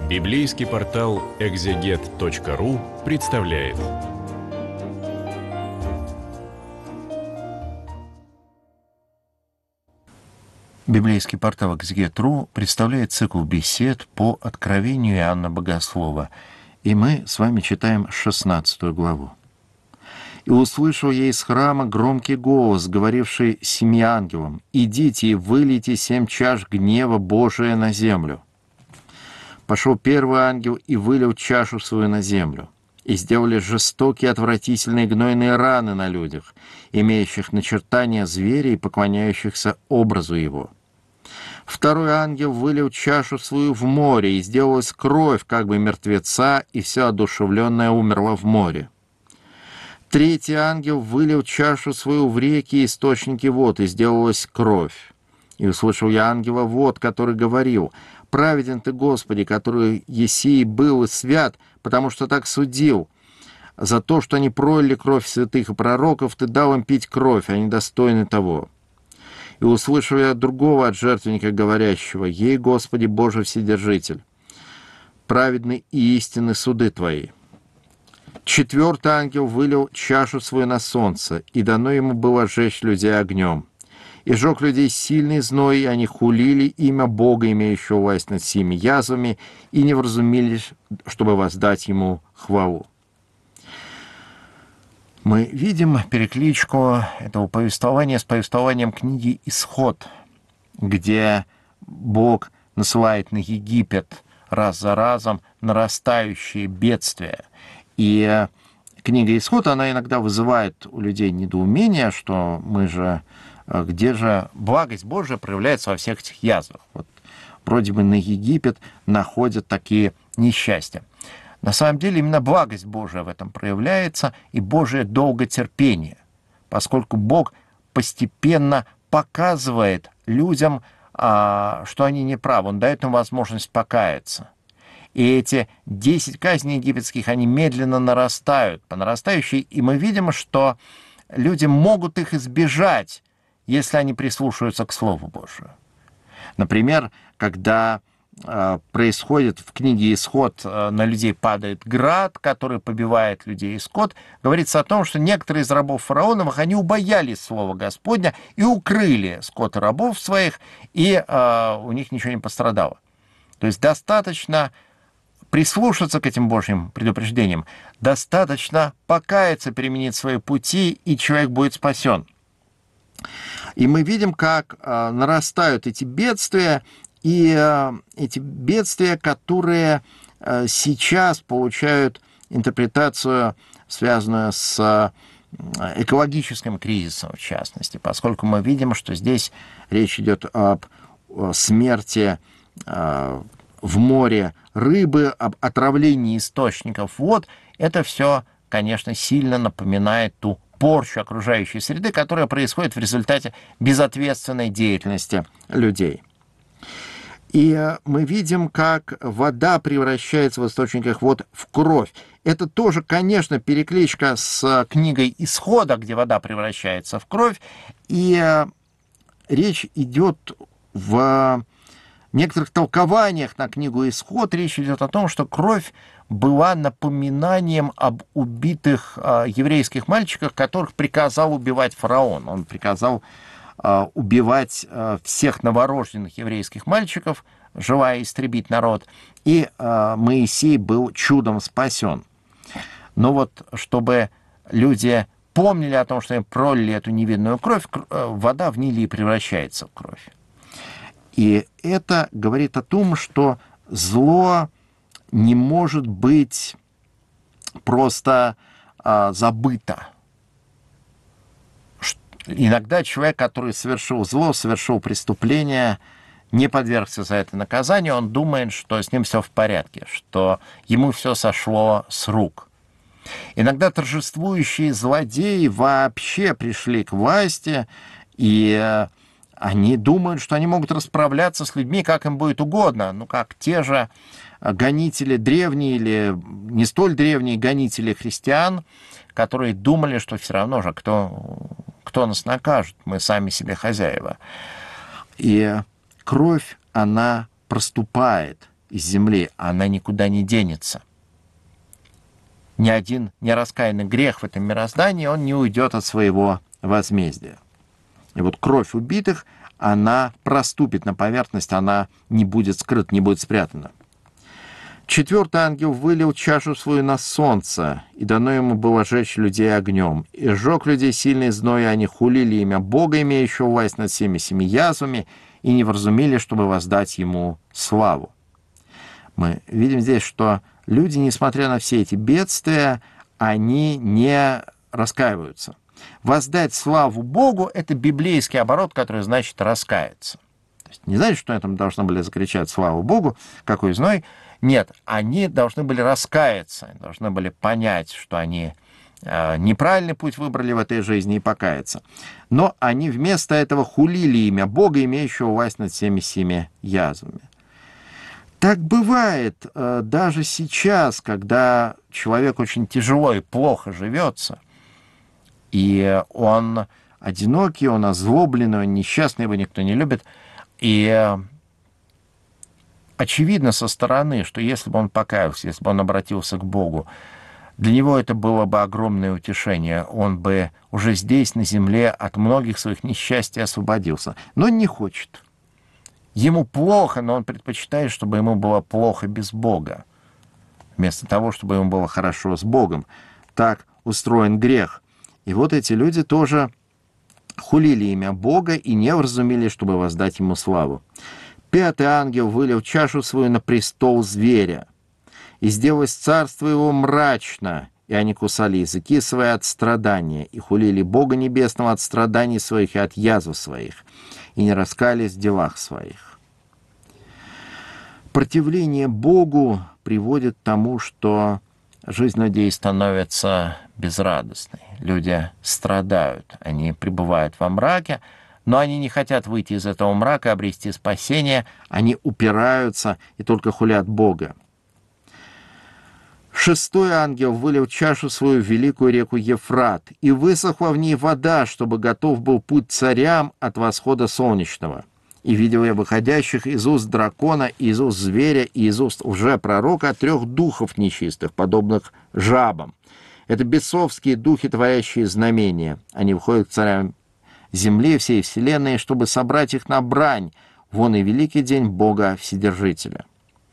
Библейский портал экзегет.ру представляет. Библейский портал экзегет.ру представляет цикл бесед по откровению Иоанна Богослова. И мы с вами читаем 16 главу. «И услышал я из храма громкий голос, говоривший семи ангелам: идите и вылейте 7 чаш гнева Божия на землю. Пошел первый ангел и вылил чашу свою на землю. И сделали жестокие, отвратительные, гнойные раны на людях, имеющих начертания зверя и поклоняющихся образу его. Второй ангел вылил чашу свою в море, и сделалась кровь, как бы мертвеца, и все одушевленное умерло в море. Третий ангел вылил чашу свою в реки и источники вод, и сделалась кровь. И услышал я ангела вод, который говорил: праведен ты, Господи, который еси был и свят, потому что так судил. За то, что они пролили кровь святых и пророков, ты дал им пить кровь, они достойны того. И услышал я другого от жертвенника, говорящего: ей, Господи, Боже Вседержитель, праведны и истинны суды Твои. Четвертый ангел вылил чашу свою на солнце, и дано ему было сжечь людей огнем. И сжег людей сильный зной, и они хулили имя Бога, имеющего власть над всеми язвами, и не вразумились, чтобы воздать ему хвалу». Мы видим перекличку этого повествования с повествованием книги «Исход», где Бог насылает на Египет раз за разом нарастающие бедствия. И книга «Исход», она иногда вызывает у людей недоумение, что где же благость Божия проявляется во всех этих язвах. Вот вроде бы на Египет находят такие несчастья. На самом деле именно благость Божия в этом проявляется, и Божие долготерпение, поскольку Бог постепенно показывает людям, что они неправы. Он дает им возможность покаяться. И эти 10 казней египетских, они медленно нарастают, по нарастающей, и мы видим, что люди могут их избежать, если они прислушаются к Слову Божию. Например, когда происходит в книге «Исход», на людей падает град, который побивает людей и скот, говорится о том, что некоторые из рабов фараоновых, они убоялись слова Господня и укрыли скот и рабов своих, и у них ничего не пострадало. То есть достаточно прислушаться к этим Божьим предупреждениям, достаточно покаяться, переменить свои пути, и человек будет спасен. И мы видим, как нарастают эти бедствия, и эти бедствия, которые сейчас получают интерпретацию, связанную с экологическим кризисом, в частности, поскольку мы видим, что здесь речь идет об смерти в море рыбы, об отравлении источников вод. Это все, конечно, сильно напоминает ту порчу окружающей среды, которая происходит в результате безответственной деятельности людей. И мы видим, как вода превращается в источниках вод в кровь. Это тоже, конечно, перекличка с книгой «Исхода», где вода превращается в кровь. И речь идет в некоторых толкованиях на книгу «Исход». Речь идет о том, что кровь была напоминанием об убитых еврейских мальчиках, которых приказал убивать фараон. Он приказал убивать всех новорожденных еврейских мальчиков, желая истребить народ, и Моисей был чудом спасен. Но вот чтобы люди помнили о том, что им пролили эту невинную кровь, вода в Ниле превращается в кровь. И это говорит о том, что зло не может быть просто забыто. Иногда человек, который совершил зло, совершил преступление, не подвергся за это наказанию, он думает, что с ним все в порядке, что ему все сошло с рук. Иногда торжествующие злодеи вообще пришли к власти, и они думают, что они могут расправляться с людьми, как им будет угодно, как те же гонители древние или не столь древние гонители христиан, которые думали, что все равно же кто нас накажет, мы сами себе хозяева. И кровь, она проступает из земли, она никуда не денется. Ни один нераскаянный грех в этом мироздании, он не уйдет от своего возмездия. И вот кровь убитых, она проступит на поверхность, она не будет скрыта, не будет спрятана. Четвертый ангел вылил чашу свою на солнце, и дано ему было жечь людей огнем. И сжег людей сильный зной, и они хулили имя Бога, имеющего власть над всеми семи язвами, и не вразумели, чтобы воздать ему славу. Мы видим здесь, что люди, несмотря на все эти бедствия, они не раскаиваются. Воздать славу Богу — это библейский оборот, который значит раскаяться. То есть не значит, что они должны были закричать «Слава Богу! Какой зной!» Нет, они должны были раскаяться, должны были понять, что они неправильный путь выбрали в этой жизни и покаяться. Но они вместо этого хулили имя Бога, имеющего власть над всеми семи язвами. Так бывает даже сейчас, когда человек очень тяжело и плохо живется, и он одинокий, он озлобленный, он несчастный, его никто не любит, и очевидно со стороны, что если бы он покаялся, если бы он обратился к Богу, для него это было бы огромное утешение. Он бы уже здесь, на земле, от многих своих несчастий освободился. Но он не хочет. Ему плохо, но он предпочитает, чтобы ему было плохо без Бога, вместо того, чтобы ему было хорошо с Богом. Так устроен грех. И вот эти люди тоже хулили имя Бога и не вразумели, чтобы воздать ему славу. Пятый ангел вылил чашу свою на престол зверя, и сделалось царство его мрачно, и они кусали языки свои от страдания, и хулили Бога Небесного от страданий своих и от язв своих, и не раскаялись в делах своих. Противление Богу приводит к тому, что жизнь людей становится безрадостной. Люди страдают, они пребывают во мраке, но они не хотят выйти из этого мрака, обрести спасение, они упираются и только хулят Бога. Шестой ангел вылил чашу свою в великую реку Ефрат, и высохла в ней вода, чтобы готов был путь царям от восхода солнечного. И видел я выходящих из уст дракона, из уст зверя и из уст лжепророка 3 духов нечистых, подобных жабам. Это бесовские духи, творящие знамения. Они выходят к царям земли, всей вселенной, чтобы собрать их на брань. Вон и великий день Бога Вседержителя.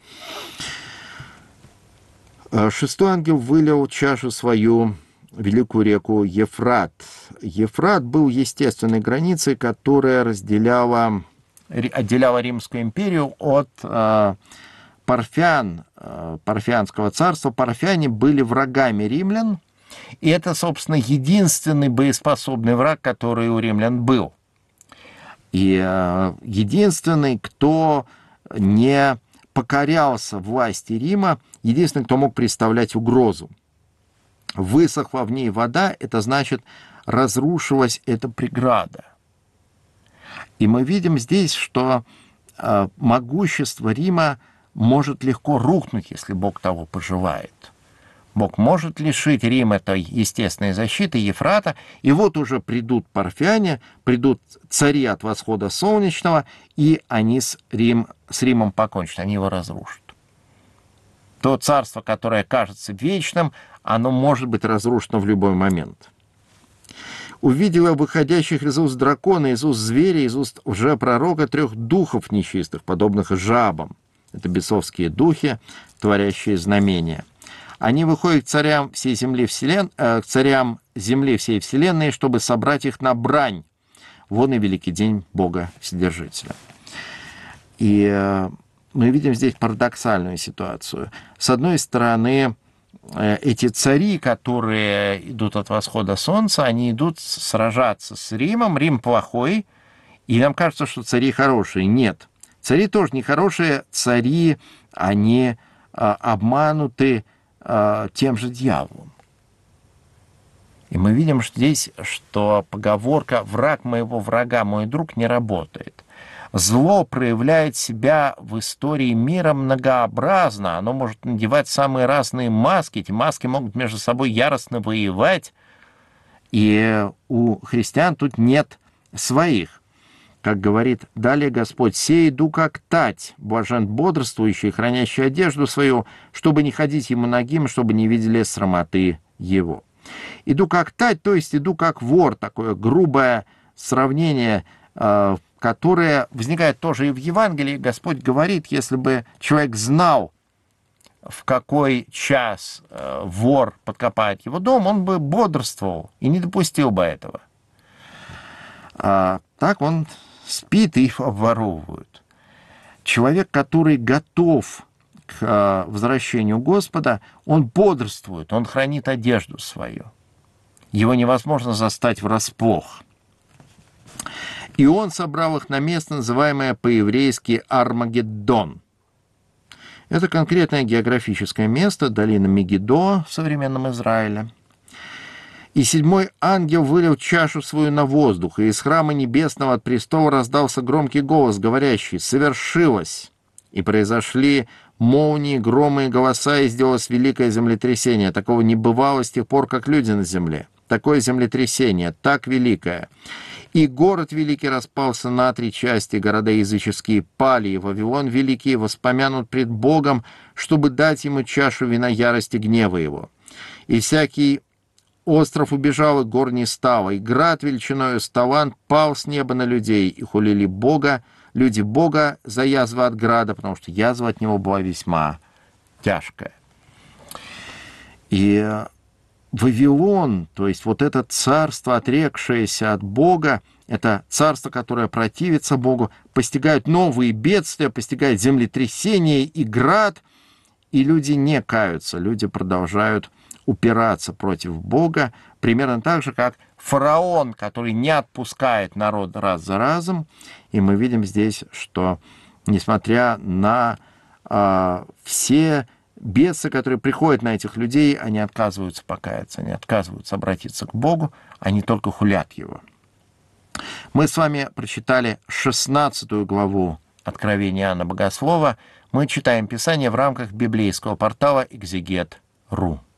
Шестой ангел вылил чашу свою в великую реку Ефрат. Ефрат был естественной границей, которая отделяла Римскую империю от парфян, парфянского царства. Парфяне были врагами римлян, и это, собственно, единственный боеспособный враг, который у римлян был. И единственный, кто не покорялся власти Рима, единственный, кто мог представлять угрозу. Высохла в ней вода, это значит, разрушилась эта преграда. И мы видим здесь, что могущество Рима может легко рухнуть, если Бог того пожелает. Бог может лишить Рим этой естественной защиты, Ефрата, и вот уже придут парфяне, придут цари от восхода солнечного, и они с Римом покончат, они его разрушат. То царство, которое кажется вечным, оно может быть разрушено в любой момент. Увидел я выходящих из уст дракона, из уст зверя, из уст лжепророка 3 духов нечистых, подобных жабам. Это бесовские духи, творящие знамения. Они выходят к царям всей земли, к царям земли всей вселенной, чтобы собрать их на брань. Вон и великий день Бога Вседержителя. И мы видим здесь парадоксальную ситуацию. С одной стороны, эти цари, которые идут от восхода солнца, они идут сражаться с Римом. Рим плохой, и нам кажется, что цари хорошие. Нет, цари тоже нехорошие. Цари, они обмануты тем же дьяволом. И мы видим здесь, что поговорка «враг моего врага, мой друг» не работает. Зло проявляет себя в истории мира многообразно. Оно может надевать самые разные маски. Эти маски могут между собой яростно воевать. И у христиан тут нет своих. как говорит далее Господь: «Сей иду как тать, блажен бодрствующий, хранящий одежду свою, чтобы не ходить ему нагим, чтобы не видели срамоты его». Иду как тать, то есть иду как вор, такое грубое сравнение, которое возникает тоже и в Евангелии. Господь говорит, если бы человек знал, в какой час вор подкопает его дом, он бы бодрствовал и не допустил бы этого. А так он спит, и их обворовывают. Человек, который готов к возвращению Господа, он бодрствует, он хранит одежду свою. Его невозможно застать врасплох. И он собрал их на место, называемое по-еврейски Армагеддон. Это конкретное географическое место, долина Мегидо в современном Израиле. «И седьмой ангел вылил чашу свою на воздух, и из храма небесного от престола раздался громкий голос, говорящий: «Совершилось!» И произошли молнии, громы и голоса, и сделалось великое землетрясение. Такого не бывало с тех пор, как люди на земле. Такое землетрясение, так великое. И город великий распался на 3 части, города языческие пали, и Вавилон великий воспомянут пред Богом, чтобы дать ему чашу вина ярости гнева его. И всякий остров убежал, и гор не стало, и град величиною с талант пал с неба на людей, и хулили Бога, люди Бога за язву от града, потому что язва от него была весьма тяжкая». И Вавилон, то есть вот это царство, отрекшееся от Бога, это царство, которое противится Богу, постигают новые бедствия, постигают землетрясения и град, и люди не каются, люди продолжают упираться против Бога, примерно так же, как фараон, который не отпускает народ раз за разом. И мы видим здесь, что несмотря на все бедствия, которые приходят на этих людей, они отказываются покаяться, они отказываются обратиться к Богу, они только хулят Его. Мы с вами прочитали 16 главу Откровения Иоанна Богослова. Мы читаем Писание в рамках библейского портала «Экзегет.ру».